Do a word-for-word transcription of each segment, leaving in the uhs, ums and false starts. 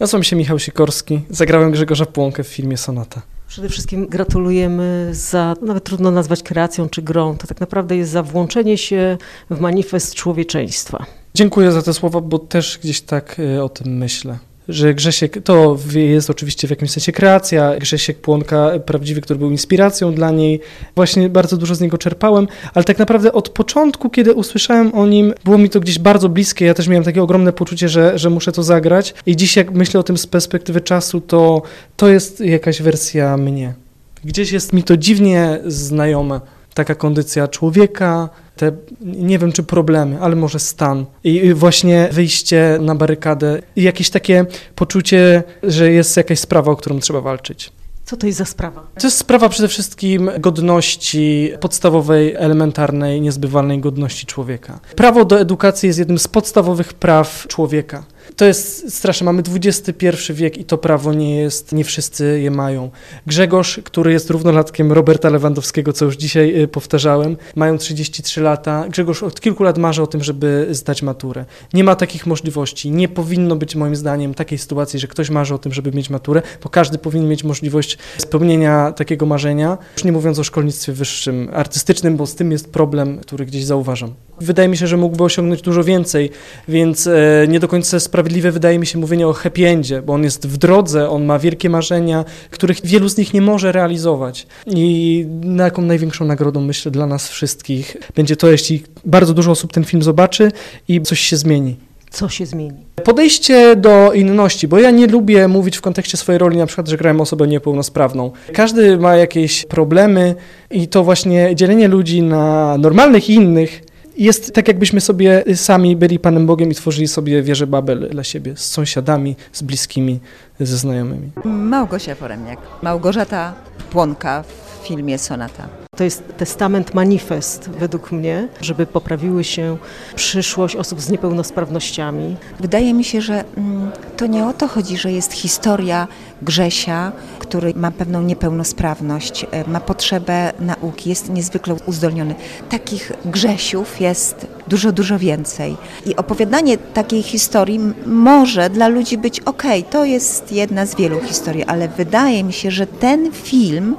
Nazywam się Michał Sikorski, zagrałem Grzegorza Płonkę w filmie Sonata. Przede wszystkim gratulujemy za, nawet trudno nazwać kreacją czy grą, to tak naprawdę jest za włączenie się w manifest człowieczeństwa. Dziękuję za te słowa, bo też gdzieś tak o tym myślę. Że Grzesiek, to jest oczywiście w jakimś sensie kreacja, Grzesiek Płonka prawdziwy, który był inspiracją dla niej, właśnie bardzo dużo z niego czerpałem, ale tak naprawdę od początku, kiedy usłyszałem o nim, było mi to gdzieś bardzo bliskie, ja też miałem takie ogromne poczucie, że, że muszę to zagrać i dziś jak myślę o tym z perspektywy czasu, to to jest jakaś wersja mnie. Gdzieś jest mi to dziwnie znajome. Taka kondycja człowieka, te, nie wiem czy problemy, ale może stan i właśnie wyjście na barykadę i jakieś takie poczucie, że jest jakaś sprawa, o którą trzeba walczyć. Co to jest za sprawa? To jest sprawa przede wszystkim godności podstawowej, elementarnej, niezbywalnej godności człowieka. Prawo do edukacji jest jednym z podstawowych praw człowieka. To jest straszne, mamy dwudziesty pierwszy wiek i to prawo nie jest, nie wszyscy je mają. Grzegorz, który jest równolatkiem Roberta Lewandowskiego, co już dzisiaj powtarzałem, mają trzydzieści trzy lata. Grzegorz od kilku lat marzy o tym, żeby zdać maturę. Nie ma takich możliwości. Nie powinno być moim zdaniem takiej sytuacji, że ktoś marzy o tym, żeby mieć maturę, bo każdy powinien mieć możliwość spełnienia takiego marzenia. Już nie mówiąc o szkolnictwie wyższym, artystycznym, bo z tym jest problem, który gdzieś zauważam. Wydaje mi się, że mógłby osiągnąć dużo więcej, więc e, nie do końca sprawiedliwe wydaje mi się mówienie o happy endzie, bo on jest w drodze, on ma wielkie marzenia, których wielu z nich nie może realizować. I na jaką największą nagrodą, myślę, dla nas wszystkich będzie to, jeśli bardzo dużo osób ten film zobaczy i coś się zmieni. Co się zmieni? Podejście do inności, bo ja nie lubię mówić w kontekście swojej roli na przykład, że grałem osobę niepełnosprawną. Każdy ma jakieś problemy i to właśnie dzielenie ludzi na normalnych i innych jest tak, jakbyśmy sobie sami byli Panem Bogiem i tworzyli sobie wieżę Babel dla siebie, z sąsiadami, z bliskimi, ze znajomymi. Małgosia Foremniak, Małgorzata Płonka w filmie Sonata. To jest testament, manifest według mnie, żeby poprawiły się przyszłość osób z niepełnosprawnościami. Wydaje mi się, że mm, to nie o to chodzi, że jest historia Grzesia, który ma pewną niepełnosprawność, ma potrzebę nauki, jest niezwykle uzdolniony. Takich Grzesiów jest dużo, dużo więcej. I opowiadanie takiej historii może dla ludzi być okej, to jest jedna z wielu historii, ale wydaje mi się, że ten film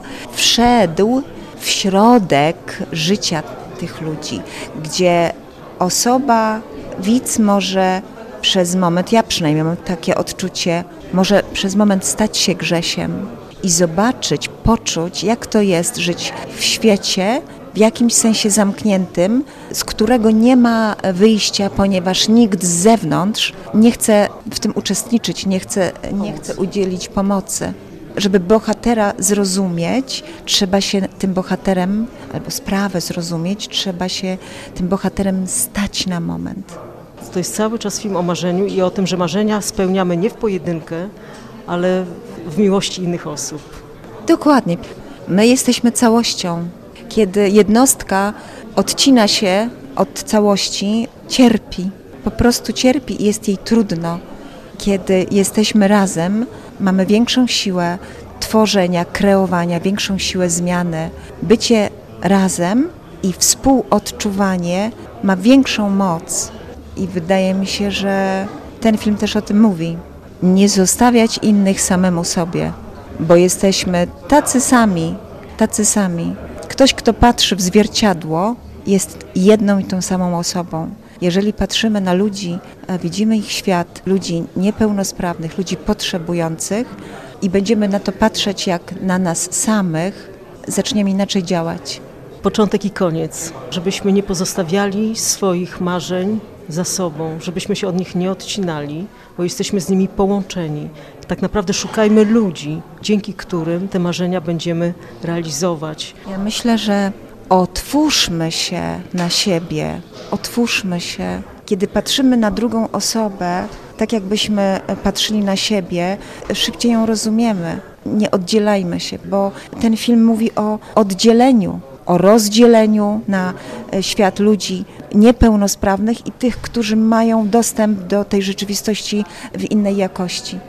wszedł w środek życia tych ludzi, gdzie osoba, widz może przez moment, ja przynajmniej mam takie odczucie, może przez moment stać się Grzesiem i zobaczyć, poczuć, jak to jest żyć w świecie w jakimś sensie zamkniętym, z którego nie ma wyjścia, ponieważ nikt z zewnątrz nie chce w tym uczestniczyć, nie chce, nie chce udzielić pomocy. Żeby bohatera zrozumieć, trzeba się tym bohaterem, albo sprawę zrozumieć, trzeba się tym bohaterem stać na moment. To jest cały czas film o marzeniu i o tym, że marzenia spełniamy nie w pojedynkę, ale w miłości innych osób. Dokładnie. My jesteśmy całością. Kiedy jednostka odcina się od całości, cierpi. Po prostu cierpi i jest jej trudno. Kiedy jesteśmy razem, mamy większą siłę tworzenia, kreowania, większą siłę zmiany. Bycie razem i współodczuwanie ma większą moc. I wydaje mi się, że ten film też o tym mówi. Nie zostawiać innych samemu sobie, bo jesteśmy tacy sami, tacy sami. Ktoś, kto patrzy w zwierciadło, jest jedną i tą samą osobą. Jeżeli patrzymy na ludzi, widzimy ich świat, ludzi niepełnosprawnych, ludzi potrzebujących i będziemy na to patrzeć jak na nas samych, zaczniemy inaczej działać. Początek i koniec, żebyśmy nie pozostawiali swoich marzeń za sobą, żebyśmy się od nich nie odcinali, bo jesteśmy z nimi połączeni. Tak naprawdę szukajmy ludzi, dzięki którym te marzenia będziemy realizować. Ja myślę, że otwórzmy się na siebie, otwórzmy się. Kiedy patrzymy na drugą osobę, tak jakbyśmy patrzyli na siebie, szybciej ją rozumiemy. Nie oddzielajmy się, bo ten film mówi o oddzieleniu, o rozdzieleniu na świat ludzi niepełnosprawnych i tych, którzy mają dostęp do tej rzeczywistości w innej jakości.